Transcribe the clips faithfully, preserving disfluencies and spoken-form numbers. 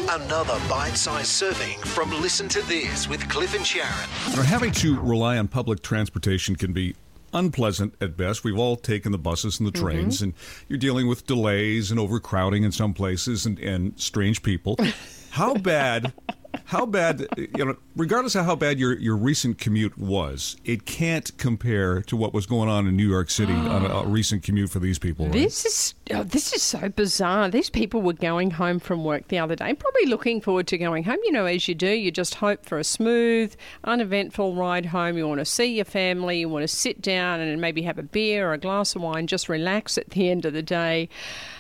Another bite-sized serving from Listen to This with Cliff and Sharon. You know, having to rely on public transportation can be unpleasant at best. We've all taken the buses and the trains, mm-hmm. and you're dealing with delays and overcrowding in some places and, and strange people. How bad... How bad, you know, regardless of how bad your, your recent commute was, it can't compare to what was going on in New York City oh. on a, a recent commute for these people, right? This is oh, this is so bizarre. These people were going home from work the other day, probably looking forward to going home. You know, as you do, you just hope for a smooth, uneventful ride home. You want to see your family. You want to sit down and maybe have a beer or a glass of wine, just relax at the end of the day.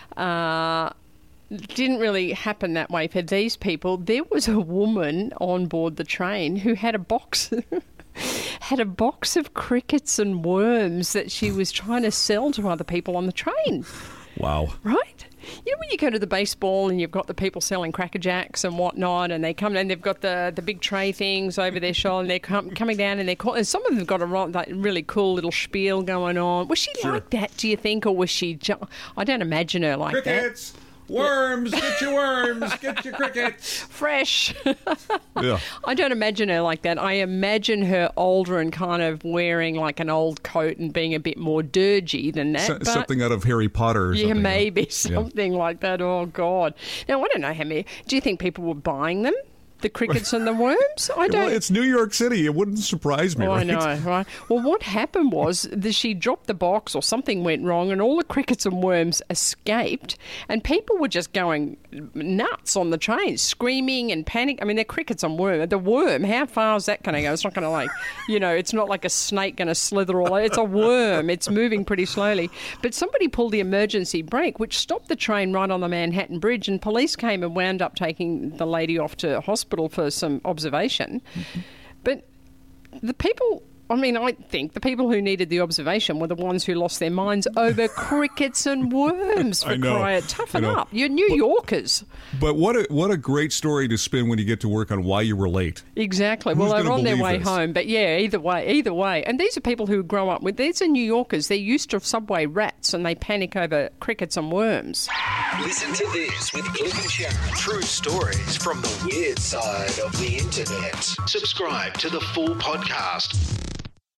Uh Didn't really happen that way for these people. There was a woman on board the train who had a box had a box of crickets and worms that she was trying to sell to other people on the train. Wow. Right? You know when you go to the baseball and you've got the people selling Cracker Jacks and whatnot, and they come and they've got the, the big tray things over their shoulder, and they're com- coming down and they're call- and some of them have got a like, really cool little spiel going on. Was she sure. like that, do you think, or was she... Ju- I don't imagine her like crickets. that. Worms, get your worms, get your crickets. Fresh. Yeah. I don't imagine her like that. I imagine her older and kind of wearing like an old coat and being a bit more dirgy than that. So, something out of Harry Potter or yeah, something. Maybe yeah. something like that. Oh, God. Now, I don't know how many. Do you think people were buying them? The crickets and the worms? I don't. Well, it's New York City. It wouldn't surprise me, oh, right? I know, right? Well, what happened was that she dropped the box or something went wrong and all the crickets and worms escaped and people were just going nuts on the train, screaming and panic. I mean, they're crickets and worms. The worm, how far is that going to go? It's not going to like, you know, it's not like a snake going to slither all over. It's a worm. It's moving pretty slowly. But somebody pulled the emergency brake, which stopped the train right on the Manhattan Bridge, and police came and wound up taking the lady off to hospital for some observation. Mm-hmm. But the people, I mean, I think the people who needed the observation were the ones who lost their minds over crickets and worms, for crying. Toughen up. You're New but, Yorkers. But what a, what a great story to spin when you get to work on why you were late. Exactly. Who's well, they're on their way this? home. But yeah, either way, either way. And these are people who grow up with, these are New Yorkers. They're used to subway rats and they panic over crickets and worms. Listen to This with Cliff and Sharon. True stories from the weird side of the internet. Subscribe to the full podcast